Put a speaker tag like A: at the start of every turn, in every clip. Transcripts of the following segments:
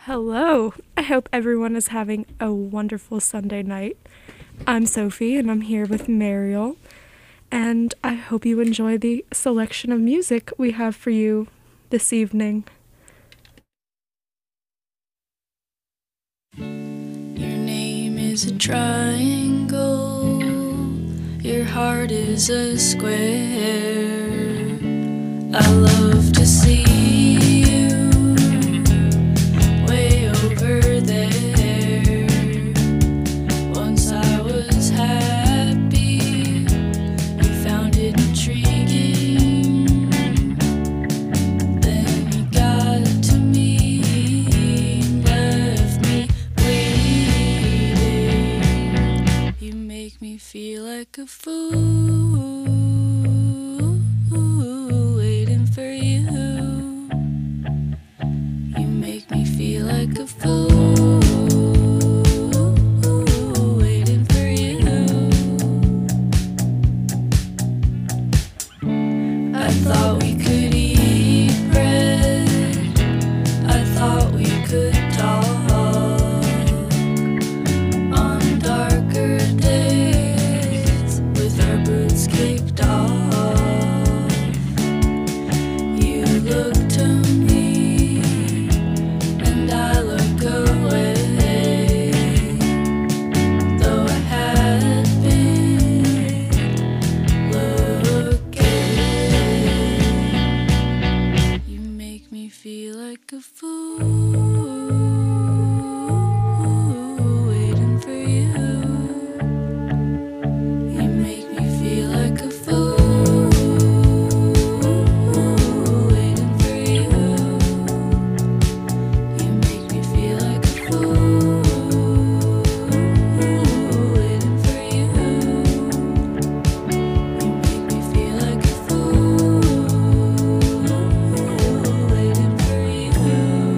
A: Hello. I hope everyone is having a wonderful Sunday night. I'm Sophie and I'm here with Mariel, and I hope you enjoy the selection of music we have for you this evening.
B: Your name is a triangle, your heart is a square. I love to see you way over there. Once I was happy, you found it intriguing. Then you got to me and left me waiting. You make me feel like a fool, waiting for you. You make me feel like a fool, waiting for you. I thought we could eat bread, I thought we could talk on darker days with our boots kicked off. You look to me and I look away, though I had been looking. You make me feel like a fool, waiting for you. You make me feel like a fool, waiting for you. You make me feel like a fool, waiting for you. You make me feel like a fool, waiting for you.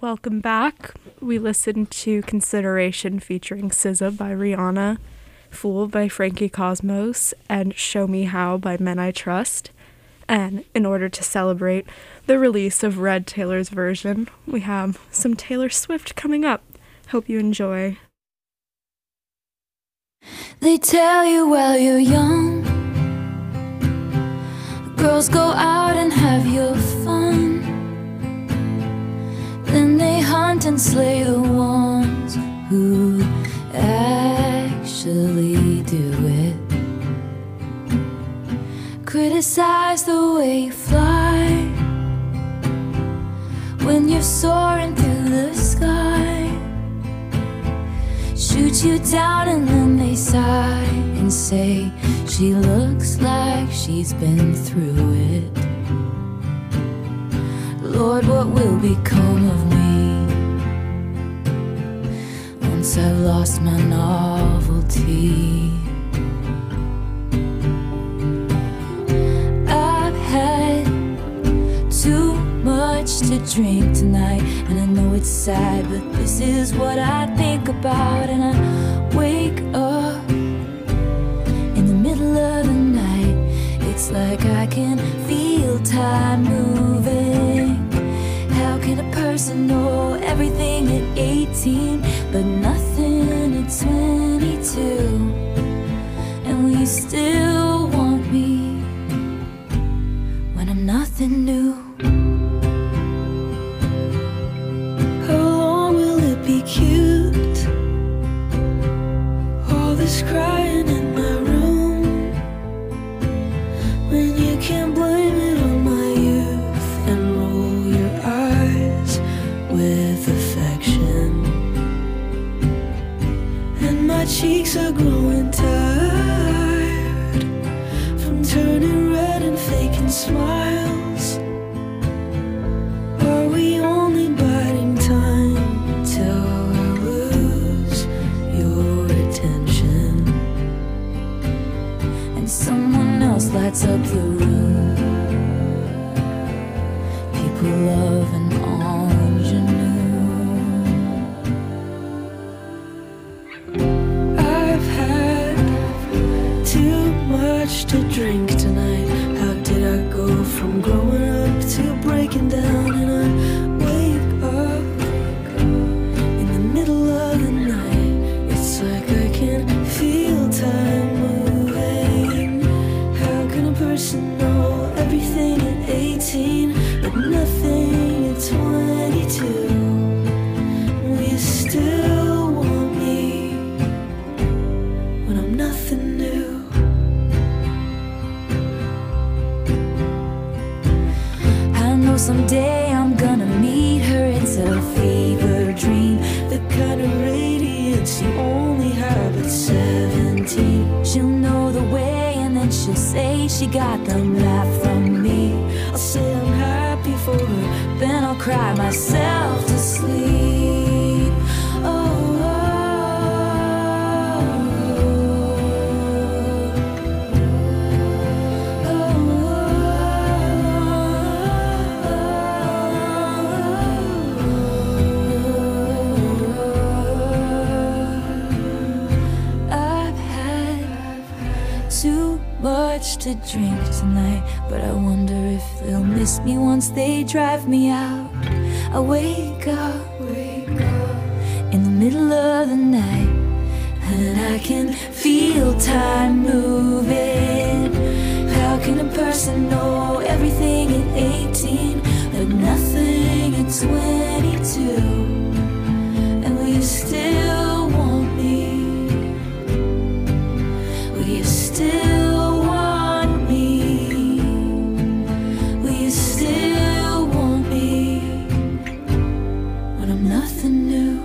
A: Welcome back. We listened to Consideration featuring SZA by Rihanna, Fool by Frankie Cosmos, and Show Me How by Men I Trust. And in order to celebrate the release of Red Taylor's version, we have some Taylor Swift coming up. Hope you enjoy.
B: They tell you while you're young, girls go out and have your fun. Then they hunt and slay the ones who actually do it. Criticize the way you fly when you're soaring through the sky. Shoot you down and then they sigh and say she looks like she's been through it. Lord, what will become of me once I've lost my novelty? I've had too much to drink tonight, and I know it's sad, but this is what I think about. And I wake up in the middle of the night. It's like I can feel time moving. How can a person know everything at 18 but nothing at 22? And will you still want me when I'm nothing new? How long will it be cute? All this crying in my room, when you can't blame it on my youth and roll your eyes with affection. And my cheeks are growing tired from turning red and faking smiles. Are we only biding time till I lose your attention and someone else lights up the room? People love an ingenue. I've had too much to drink tonight. How did I go from growing up to breaking down? And I wake up in the middle of the night. It's like I can feel time moving. How can a person know everything at 18 but nothing at 22? Will you still want me when I'm nothing new? I know someday I'm gonna meet her. It's a fever dream, the kind of radiance you only have at 17. She'll know the way and then she'll say she got the laugh from me. I'll say I'm happy for her, then I'll cry myself to sleep. Oh, I've had too much to drink tonight, but I wonder if they'll miss me once they drive me out. I wake up in the middle of the night, and I can feel time moving. How can a person know everything at 18 but nothing at 22? And will you still want me? Will you still want me? Will you still want me when I'm nothing new?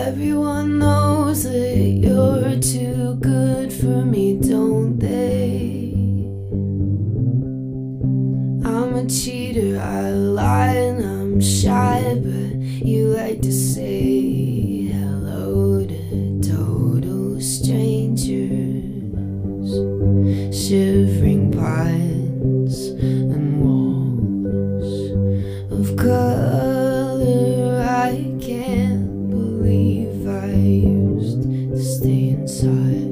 B: Everyone knows that you're too good for me, don't they? I'm a cheater, I lie and I'm shy, but you like to say hello to total strangers, shivering pines and walls of color. I can't believe I used to stay inside.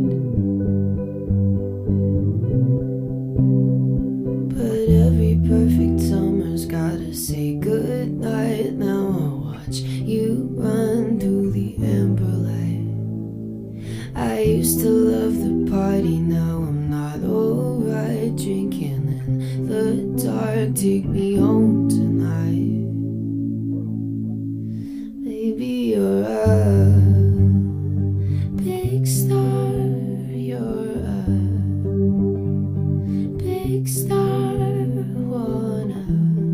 B: But every perfect summer's gotta say goodnight. Now I'll watch you run through the amber light. I used to love the party, now I'm not alright. Drinking in the dark, take me home tonight. Baby, you're a big star, you're a big star. Wanna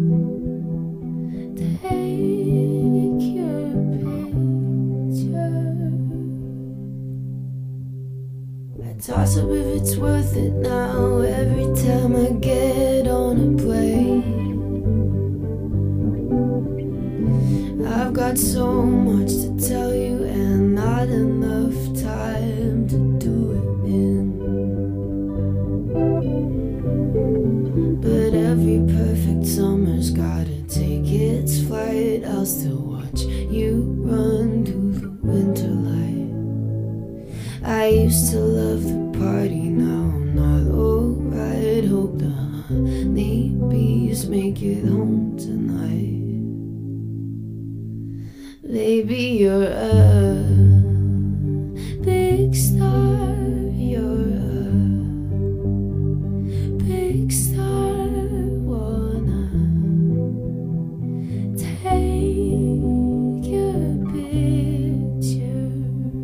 B: take your picture. I toss up if it's worth it now. Every time I get on a plane, I've got so much to tell you and not enough time to do it in. But every perfect summer's gotta take its flight. I'll still watch you run through the winter light. I used to love the party, now I'm not alright. Hope the honey bees make it home tonight. Baby, you're a big star, you're a big star. Wanna take your picture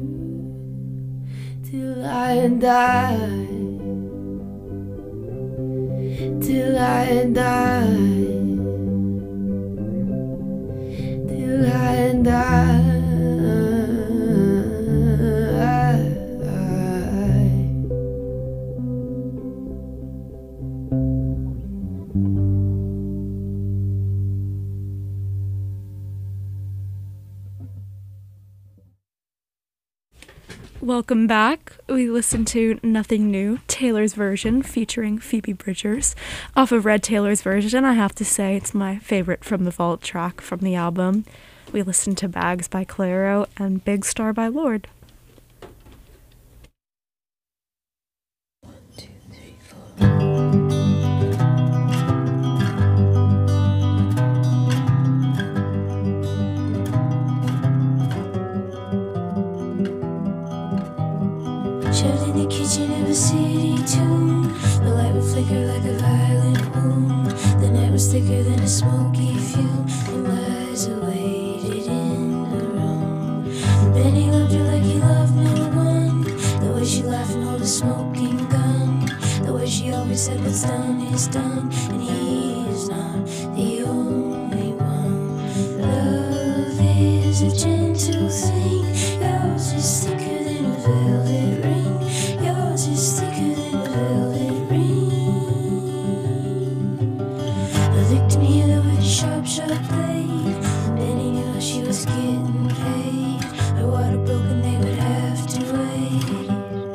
B: till I die, till I die, till I die.
A: Welcome back. We listened to Nothing New, Taylor's version featuring Phoebe Bridgers off of Red Taylor's version. I have to say it's my favorite from the vault track from the album. We listened to Bags by Clairo and Big Star by Lorde.
B: Shoved in the kitchen of a city tune, the light would flicker like a violent wound. The night was thicker than a smoky fume, and lies awaited in the room. And Benny loved her like he loved no one, the way she laughed and held a smoking gun, the way she always said what's done is done, and he's not the only one. Love is a gentle thing, yours is thicker than a velvet ring. Yours is thicker than a velvet ring. A victim healer with a sharp, sharp blade. Benny knew how she was getting paid. Her water broken, they would have to wait.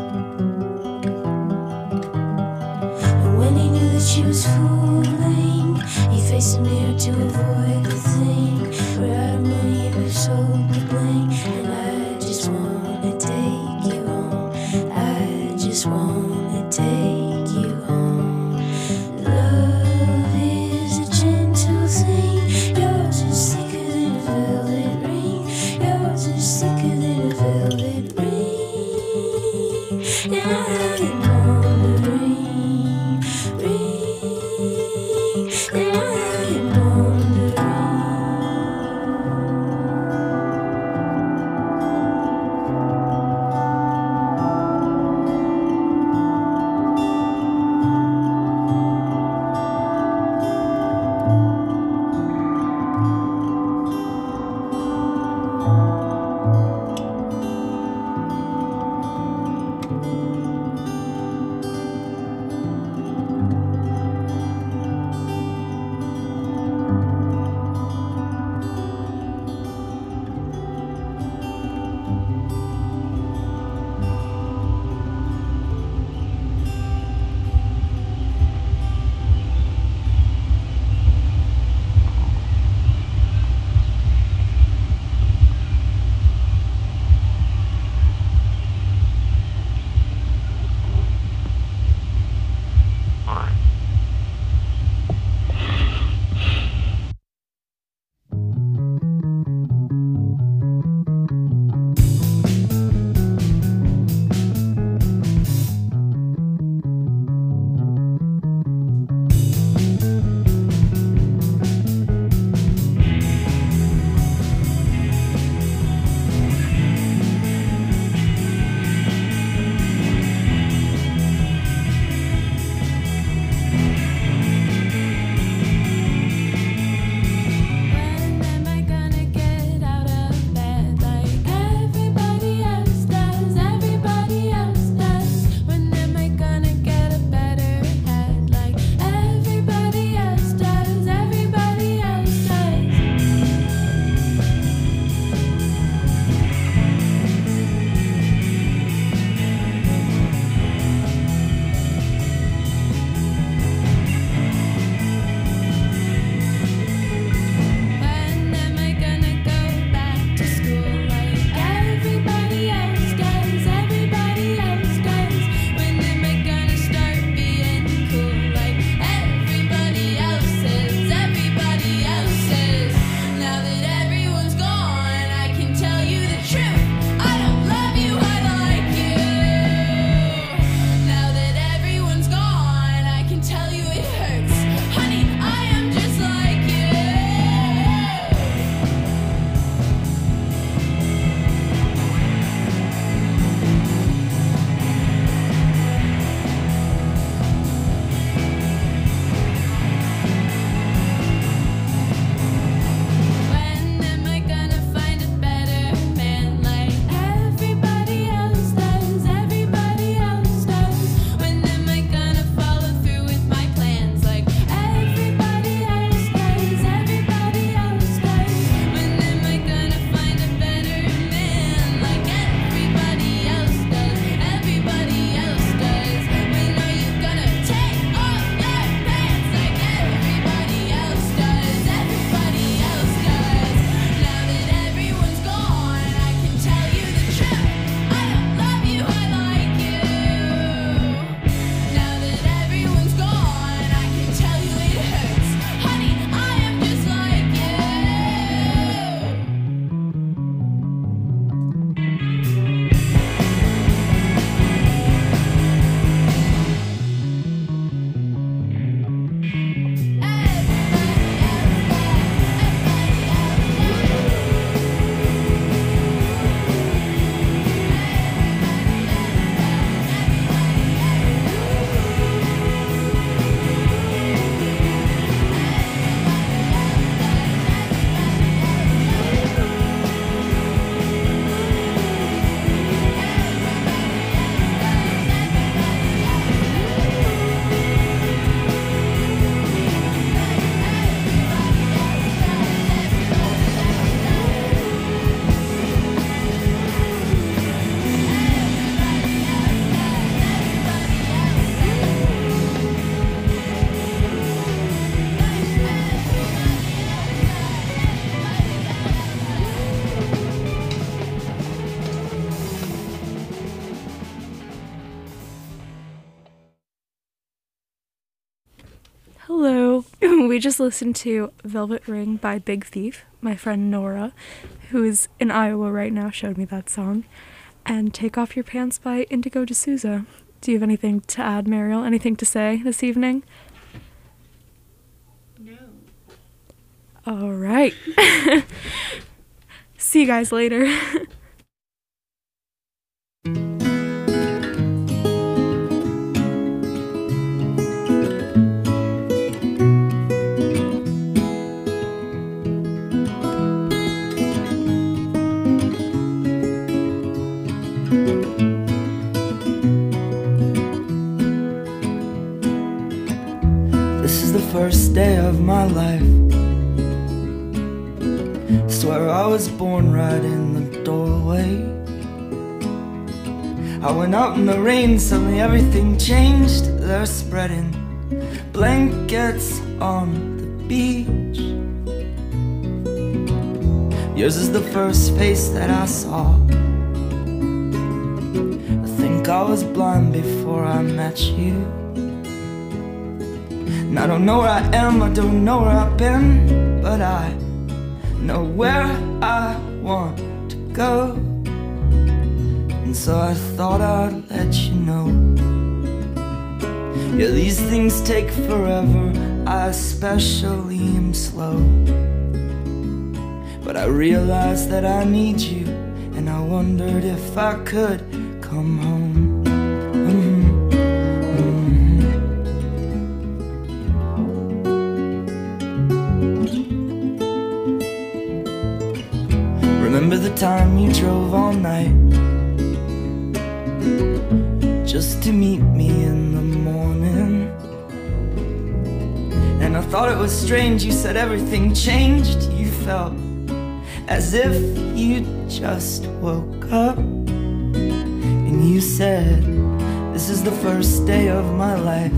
B: And when he knew that she was fooling, he faced a mirror to avoid the thing. We're out of money and we've sold the bling. And I just wanna take you home. I just wanna take you home. Love is a gentle thing. Yours is thicker than a velvet ring. Yours is thicker than a velvet ring. And I'm wondering, ring. And I'm wondering.
A: we just listened to Velvet Ring by Big Thief. My friend Nora, who is in Iowa right now, showed me that song. And Take Off Your Pants by Indigo D'Souza. Do you have anything to add, Mariel? Anything to say this evening?
C: No.
A: All right. See you guys later.
D: This is the first day of my life. Swear I was born right in the doorway. I went out in the rain, suddenly everything changed. They're spreading blankets on the beach. Yours is the first face that I saw. I think I was blind before I met you. And I don't know where I am, I don't know where I've been, but I know where I want to go. And so I thought I'd let you know. Yeah, these things take forever, I especially am slow. But I realized that I need you, and I wondered if I could come home. Remember the time you drove all night just to meet me in the morning? And I thought it was strange, you said everything changed. You felt as if you just woke up. And you said, this is the first day of my life.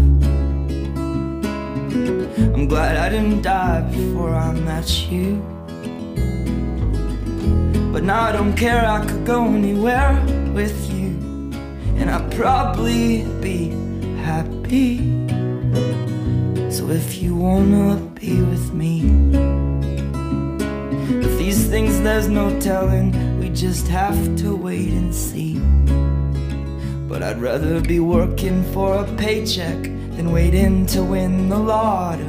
D: I'm glad I didn't die before I met you. But now I don't care, I could go anywhere with you, and I'd probably be happy. So if you wanna be with me, with these things there's no telling, we just have to wait and see. But I'd rather be working for a paycheck than waiting to win the lottery.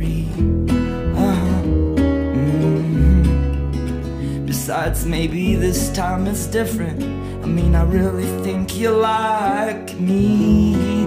D: Besides, maybe this time it's different. I mean, I really think you like me.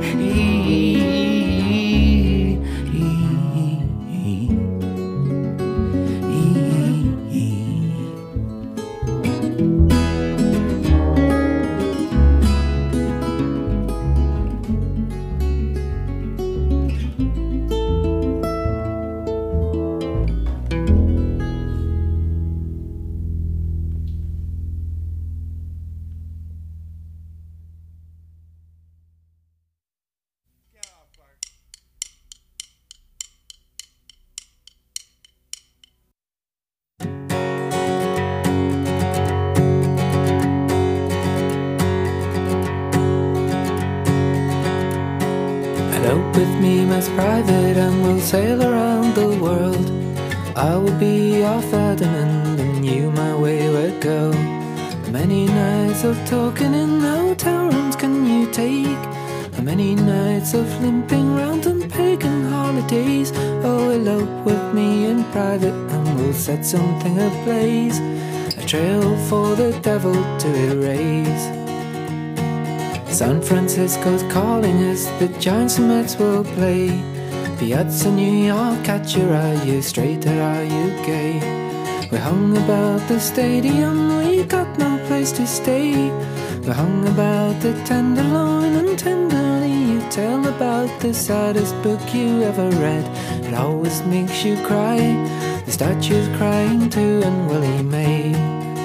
E: Elope with me, most private, and we'll sail around the world. I will be your Ferdinand, and you my wayward girl. How many nights of talking in hotel rooms can you take? How many nights of limping round on pagan holidays? Oh, elope with me in private, and we'll set something ablaze, a trail for the devil to erase. San Francisco's calling us, the Giants and Mets will play. Piazza New York, catch your eye, you straight or are you gay? We hung about the stadium, we got no place to stay. We hung about the Tenderloin, and tenderly you tell about the saddest book you ever read. It always makes you cry, the statue's crying too, and Willie May.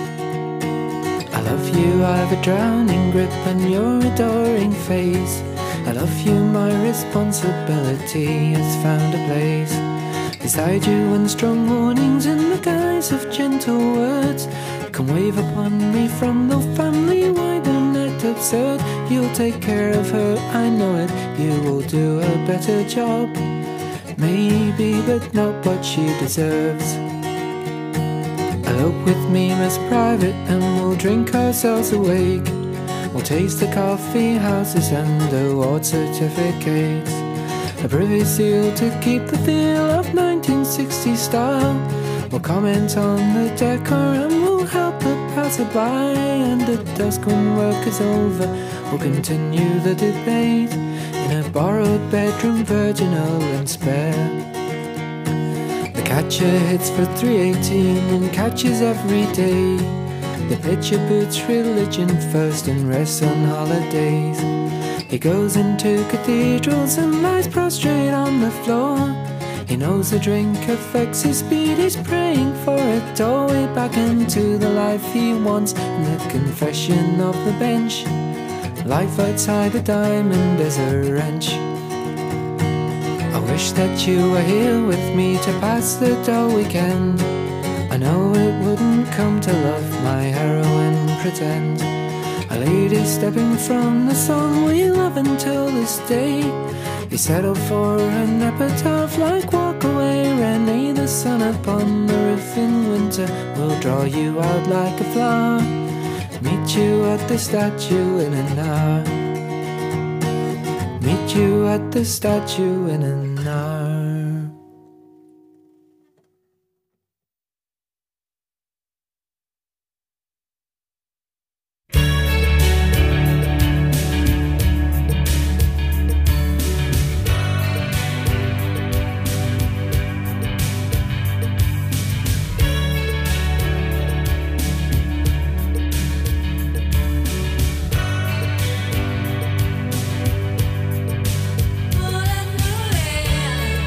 E: I love you, I have a drowning grip on your adoring face. I love you, my responsibility has found a place beside you, and strong warnings in the guise of gentle words can wave upon me from the family wider net absurd. You'll take care of her, I know it, you will do a better job. maybe, but not what she deserves. Elope with me, Miss Private, and we'll drink ourselves awake. We'll taste the coffee houses and the award certificates. A privy seal to keep the feel of 1960 style. We'll comment on the decor and we'll help the passerby. And at dusk when work is over, we'll continue the debate in a borrowed bedroom, virginal and spare. The catcher hits for 318 and catches every day. The pitcher boots religion first and rests on holidays. He goes into cathedrals and lies prostrate on the floor. He knows the drink affects his speed. He's praying for a doorway back into the life he wants. In the confession of the bench, life outside the diamond is a wrench. I wish that you were here with me to pass the dull weekend. I know it wouldn't come to love my heroine pretend. A lady stepping from the song we love until this day. He settled for an epitaph like Walk Away. Renee, the sun upon the roof in winter will draw you out like a flower. Meet you at the statue in an hour. Meet you at the statue in an hour.
B: Ooh,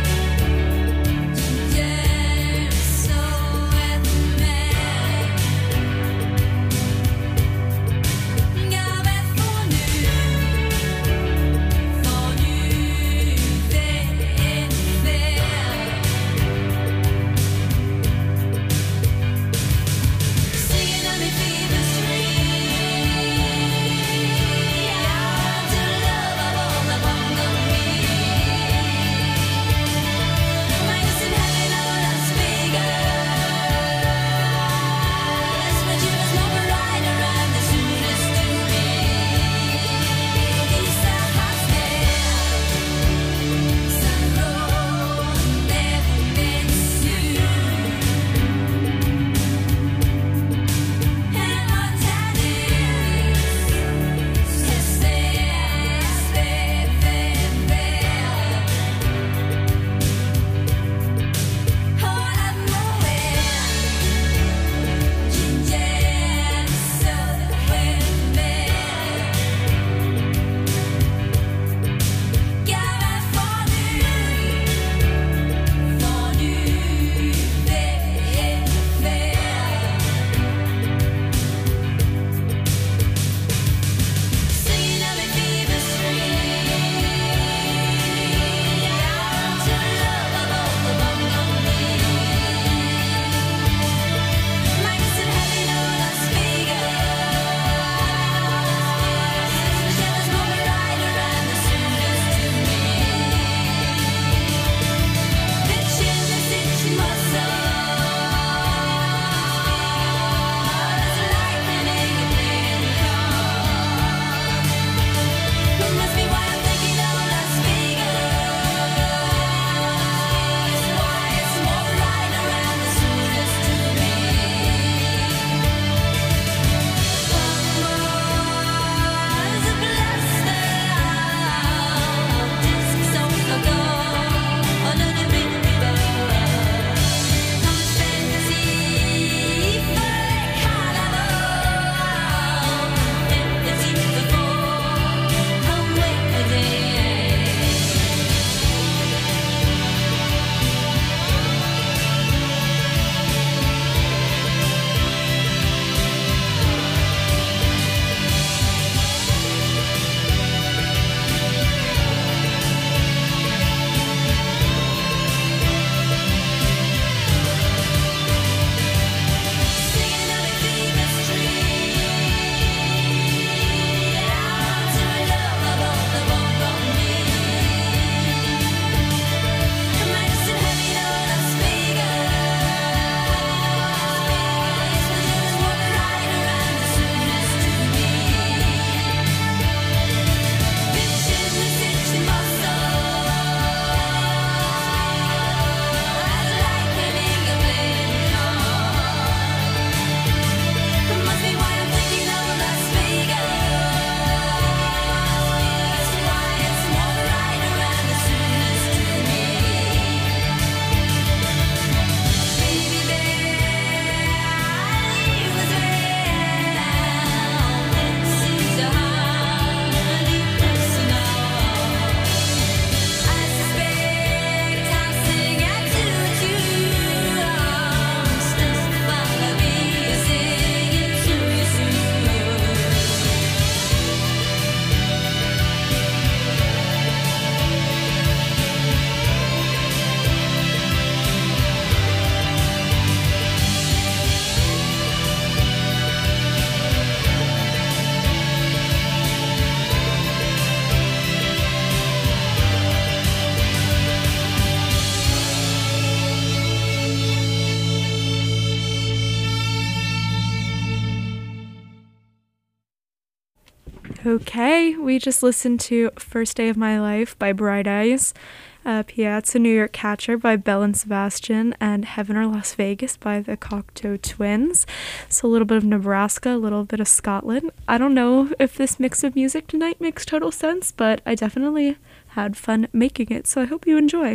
A: Okay, we just listened to First Day of My Life by Bright Eyes, Piazza New York Catcher by Belle and Sebastian, and Heaven or Las Vegas by the Cocteau Twins. So a little bit of Nebraska, a little bit of Scotland. I don't know if this mix of music tonight makes total sense, but I definitely had fun making it, so I hope you enjoy.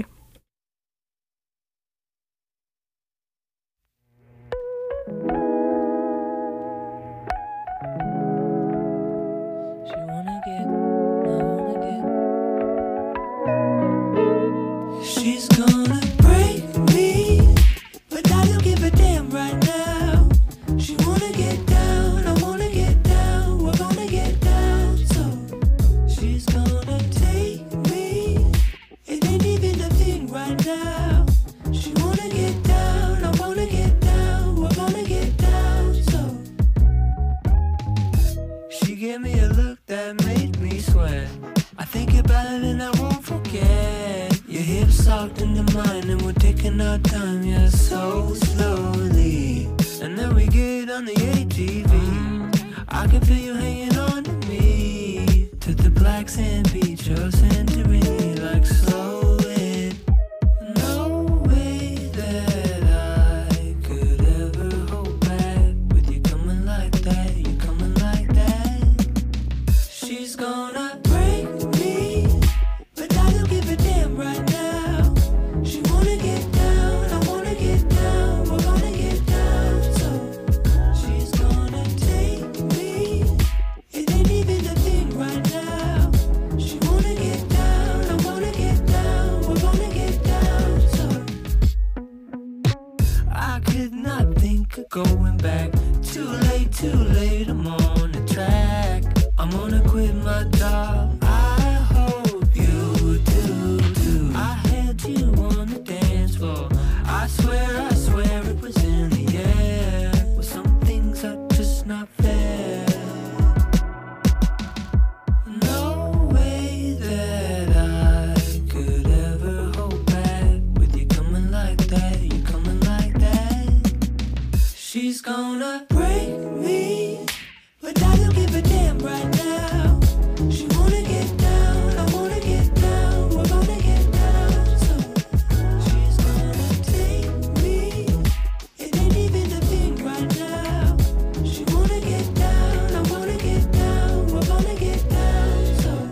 C: She's gonna break me, but I don't give a damn right now. She wanna get down, I wanna get down, we're gonna get down. So she's gonna take me, it ain't even a thing right now. She wanna get down, I wanna get down, we're gonna get down. So she gave me a look that made me sweat. I think about it and I won't forget. Your hips socked into mine and we're taking our time, yeah, so slowly. And then we get on the ATV. I can feel you hanging on to me. To the black sand beach or Santorini, like slow it. No way that I could ever hold back with you coming like that, you coming like that. She's gonna break me, but I don't give a damn right now. She wanna get down, I wanna get down, we're gonna get down. So she's gonna take me, it ain't even a thing right now. She wanna get down, I wanna get down, we're gonna get down. So I could not think of going back. Too late, I'm on the track. I'm gonna quit my job. I hope you do too. I had you on the dance floor. I swear it was in the air. Well, some things are just not fair. No way that I could ever hold back with you coming like that, you coming like that. She's gonna break me, but I don't give a damn right now. She wanna get down, I wanna get down, we're gonna get down. So she's gonna take me, it ain't even a thing right now. She wanna get down, I wanna get down, we're gonna get down. So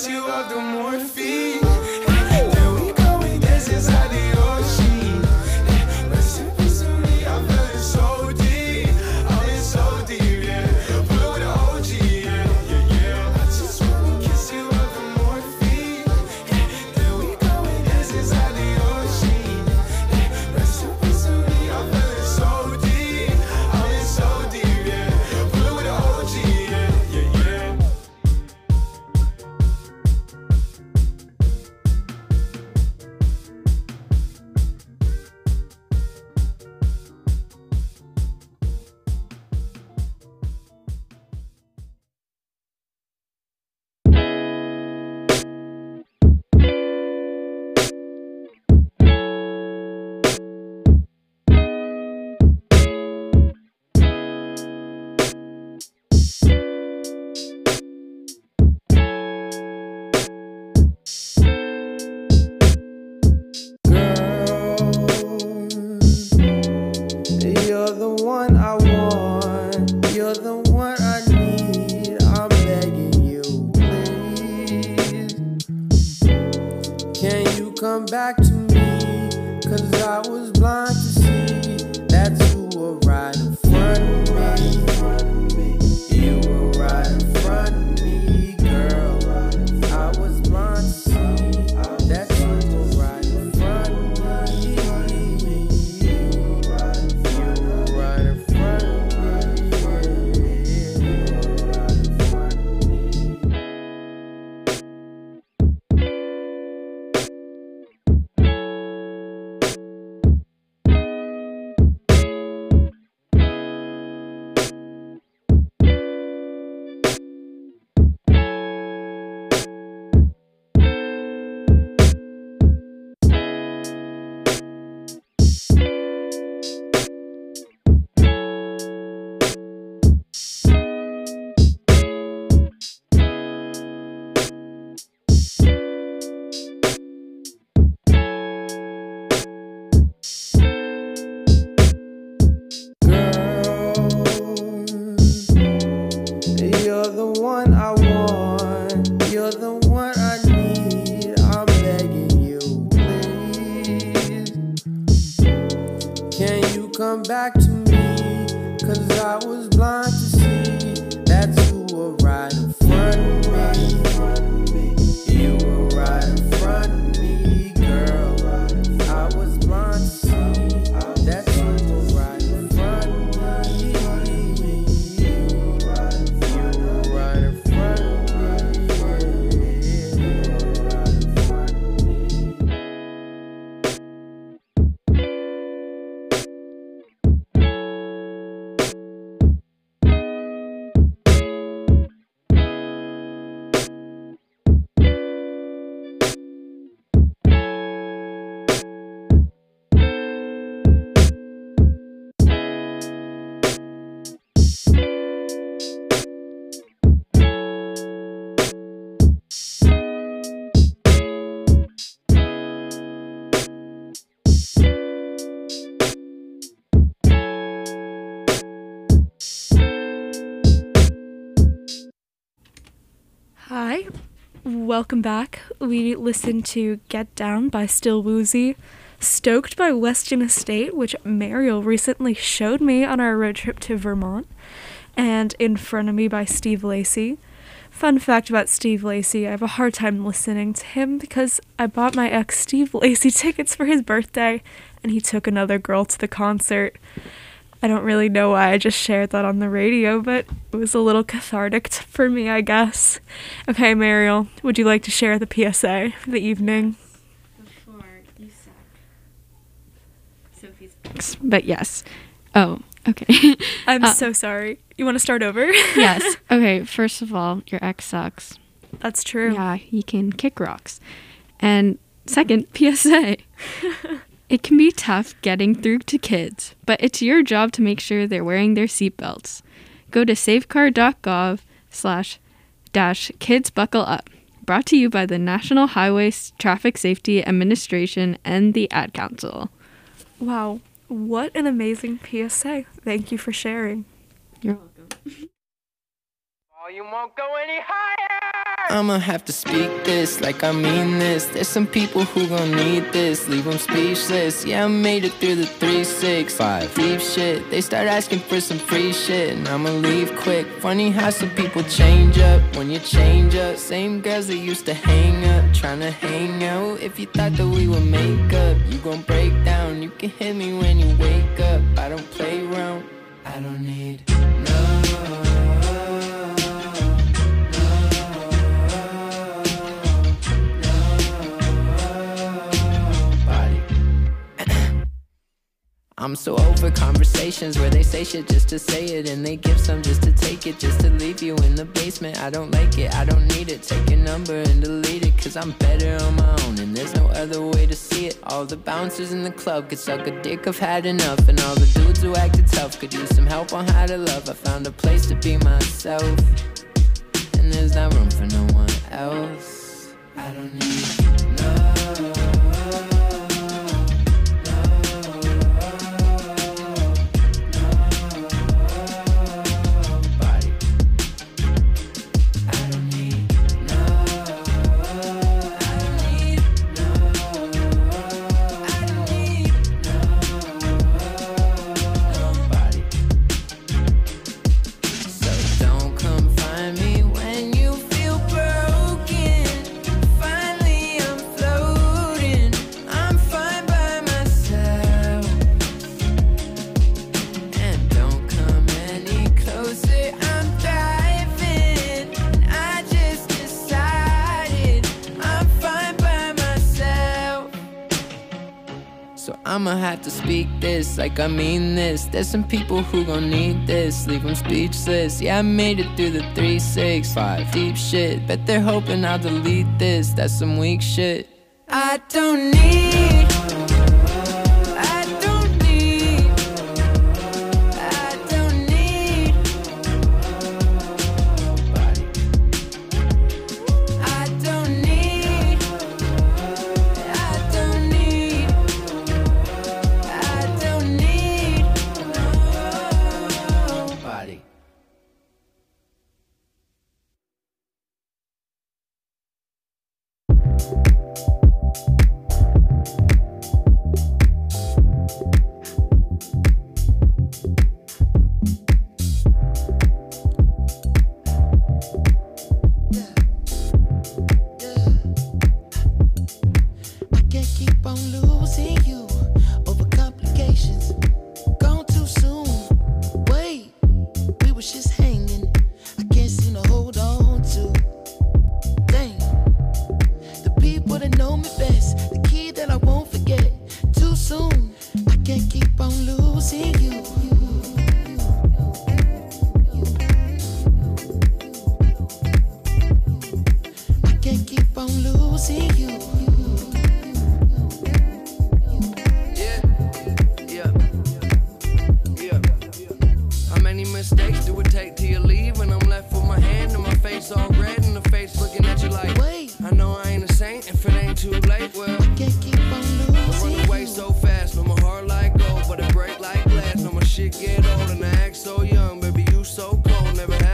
C: kiss you off the morphine. Then we go and dance inside the ocean. But simply, I feel it so deep. Oh, it's so deep, yeah. Blue with the OG, yeah. I just wanna kiss you off the morphine. Then we go and dance inside the ocean. But simply, I feel it so deep. Oh, it's so deep, yeah. Blue with the OG, yeah. You're the one I want, you're the one I need. I'm begging you, please. Can you come back to me? 'Cause I was blind to see that you were right in front of me. You were right in front of me, girl. I was blind to see that you were right in front of me. You were right in front You're the one I want, you're the one I need. I'm begging you, please. Can you come back to me? 'Cause I was blind to see that you were right in front of me. You were right in front of me, girl. I was blind to see that you were right in front of me. You were right in front of
A: Hi, welcome back. We listened to Get Down by Still Woozy, Stoked by Weston Estate, which Mariel recently showed me on our road trip to Vermont, and In Front of Me by Steve Lacy. Fun fact about Steve Lacy, I have a hard time listening to him because I bought my ex Steve Lacy tickets for his birthday, and he took another girl to the concert. I don't really know why I just shared that on the radio, but it was a little cathartic for me, I guess. Okay, Mariel, would you like to share the PSA for the evening?
F: Before you suck. Sophie's. But yes. Oh, okay.
A: I'm so sorry. You want to start over?
F: Yes. Okay, first of all, your ex sucks.
A: That's true.
F: Yeah, he can kick rocks. And second, PSA. It can be tough getting through to kids, but it's your job to make sure they're wearing their seatbelts. Go to safecar.gov/kidsbuckleup. Brought to you by the National Highway Traffic Safety Administration and the Ad Council.
A: Wow, what an amazing PSA. Thank you for sharing.
F: You're welcome.
C: You won't go any higher.
E: I'ma have to speak this like I mean this. There's some people who gon' need this, leave them speechless. Yeah, I made it through the 3, 6, 5 deep shit. They start asking for some free shit and I'ma leave quick. Funny how some people change up when you change up. Same girls that used to hang up, tryna hang out. If you thought that we would make up, you gon' break down. You can hit me when you wake up. I don't play around. I don't need I'm so over conversations where they say shit just to say it, and they give some just to take it, just to leave you in the basement. I don't like it, I don't need it. Take your number and delete it, cause I'm better on my own and there's no other way to see it. All the bouncers in the club could suck a dick, I've had enough. And all the dudes who acted tough could use some help on how to love. I found a place to be myself, and there's not room for no one else. I don't need love. I'ma have to speak this like I mean this. There's some people who gon' need this, leave them speechless. Yeah, I made it through the 3, 6, 5 deep shit. Bet they're hoping I'll delete this, that's some weak shit. I don't need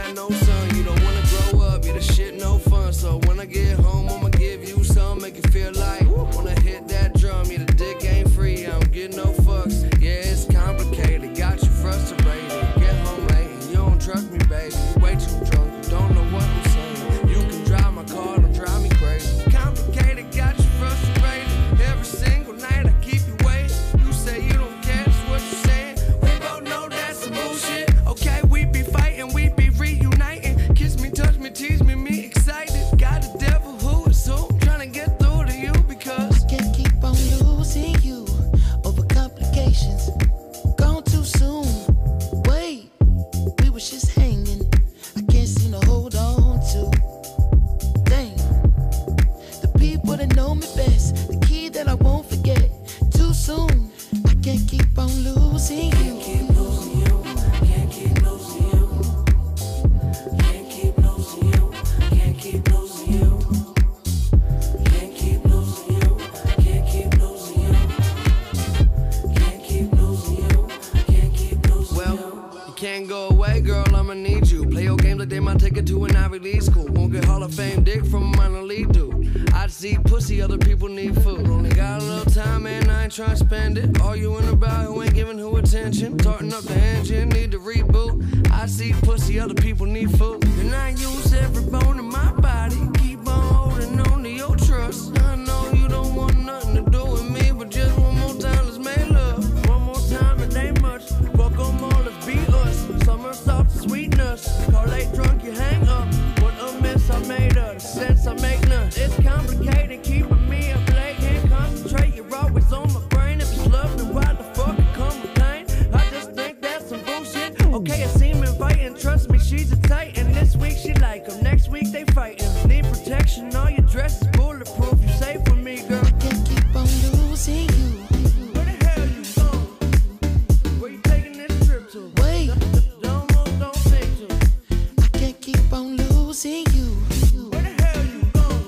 C: Make you feel
G: see pussy, other people need food. Only got a little time and I ain't trying to spend it. Arguing about who ain't giving who attention. Starting up the engine, need to reboot. I see pussy, other people need food. And I use every bone in my body. Keep on holding on to your trust. I know you don't want nothing to do with me, but just one more time, let's make love. One more time, it ain't much. Fuck 'em all, let's be us. Summer soft sweetness. Call late drunk, you hang up. What a mess I made of. The sense I make none. It's complicated, keeping me up late. Can't concentrate, you're always on my brain. If it's love, then why the fuck it come with pain? I just think that's some bullshit. Okay, it seem inviting. Trust me, she's a titan. This week she like 'em, next week they fighting. Need protection, all your dress is bulletproof. You safe with me, girl.
H: I can't keep on losing you.
G: Where the hell you going? Where you taking this trip to?
H: Wait,
G: Don't think to.
H: I can't keep on losing you.
G: Where the hell you going?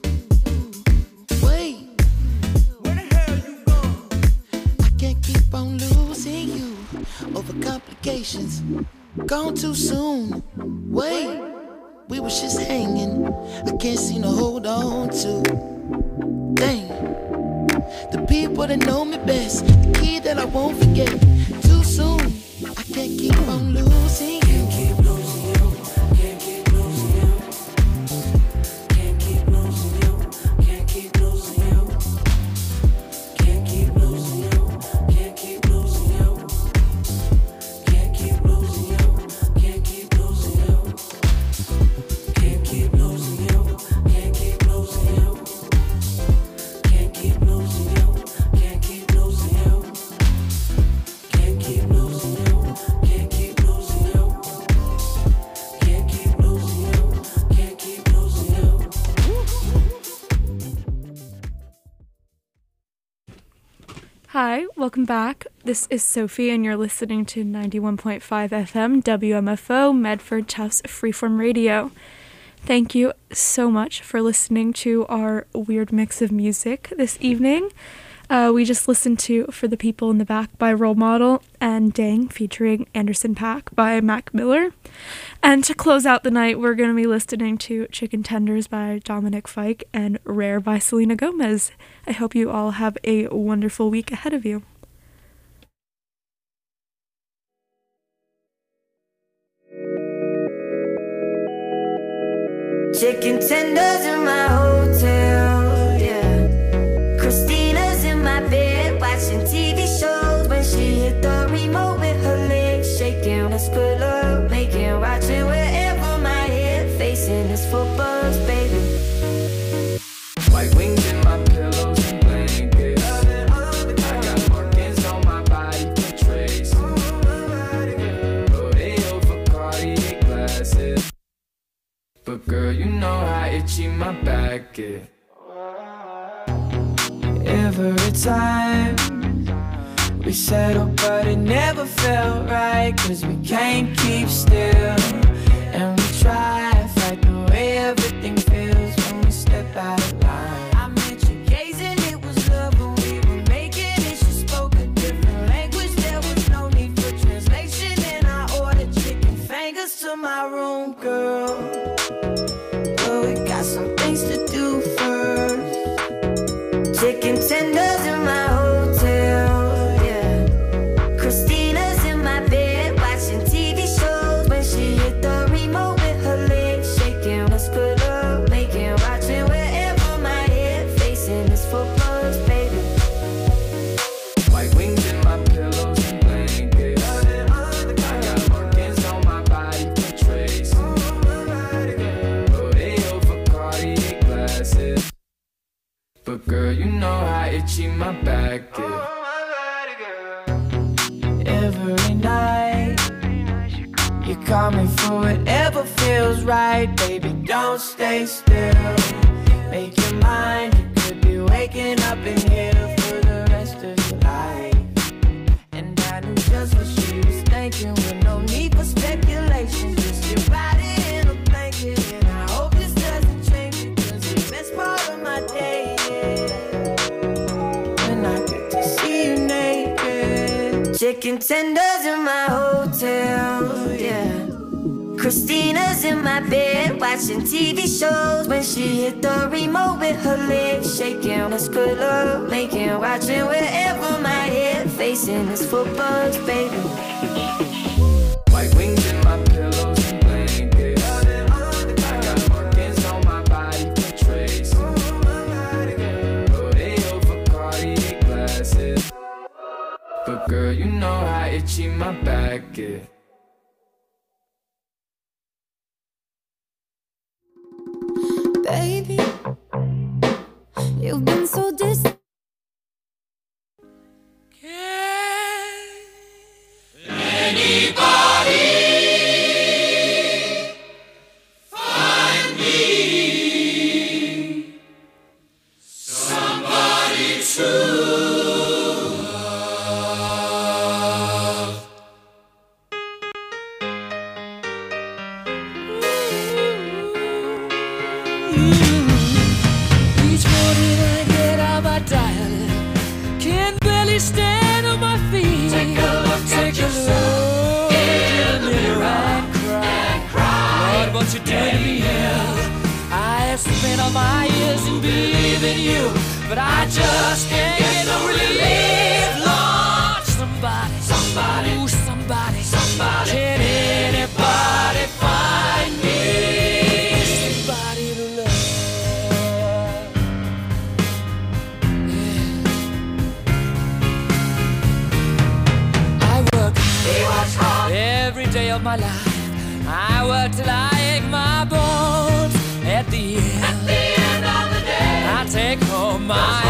H: Wait,
G: Where the hell you going?
H: I can't keep on losing you. Over complications, gone too soon. Wait, we was just hanging. I can't seem to hold on to. Dang, the people that know me best, the key that I won't forget. Too soon, I can't keep on losing you.
C: Can't keep losing you. Can't keep losing you. Can't keep losing you. Can't keep losing you. Can't keep losing you. Can't keep losing you. Can't keep losing you. Can't keep losing you. Can't keep losing you. Can't keep losing you. Can't keep losing you. Can't keep losing you. Can't keep losing you. Can't keep losing you. Can't keep losing you. Can't keep losing you.
A: Hi, welcome back. This is Sophie, and you're listening to 91.5 FM WMFO Medford Tufts Freeform Radio. Thank you so much for listening to our weird mix of music this evening. We just listened to For the People in the Back by Role Model and Dang featuring Anderson .Paak by Mac Miller. And to close out the night, we're going to be listening to Chicken Tenders by Dominic Fike and Rare by Selena Gomez. I hope you all have a wonderful week ahead of you.
I: Chicken tenders in my hotel, yeah. Christina's in my bed watching TV shows when she hit the remote with her legs shaking. Let's put up, making, watching wherever my head facing is for buzz, baby.
E: White wings in my pillows and blankets. I got markings on my body for trace. Rodeo for Cartier glasses. But girl, you know how itchy my back is. Every time we settle, but it never felt right. Cause we can't keep still. And we try to fight the way everything feels when we step out of line.
I: I met you gazing, it was love when we were making it. She spoke a different language, there was no need for translation. And I ordered chicken fingers to my room, girl. But we got some things to do first. Chicken tenders in my hotel, yeah. Christina's in my bed watching TV shows when she hit the remote with her legs shaking. Let's put up, making, watching wherever my head facing is for buzz, baby.
E: White wings in my pillows and blankets. I got markings on my body for trace. Rodeo for Cartier glasses. But girl, you know how itchy my back is. Every night you call me for whatever feels right. Baby, don't stay still. Make your mind, you could be waking up in here for the rest of your life. And I knew just what she was thinking, with no need for speculation. Just your body in a blanket. And I hope this doesn't change it, cause it's the best part of my day, yeah. When I get to see you naked.
I: Chicken tenders in my hotel, yeah. Christina's in my bed watching TV shows when she hit the remote with her legs
B: shaking, what's good love making, watching wherever my head facing is footballs, baby.
E: White wings in my pillows and blankets. I got markings on my body for traces. Rodeo for Cartier glasses. But girl, you know how itchy my back is.
B: Baby, you've been so distant.
I: Each morning I get out my diary, can barely stand on my feet. Take a look at yourself in the mirror and cry. Lord, what you doing to me? I have spent all my years in believing you, but I just can't get no relief. Lord, somebody, ooh, somebody, can anybody find me somebody to love? I work hard every day of my life. I work till I ache my bones. At the end of the day, I take home my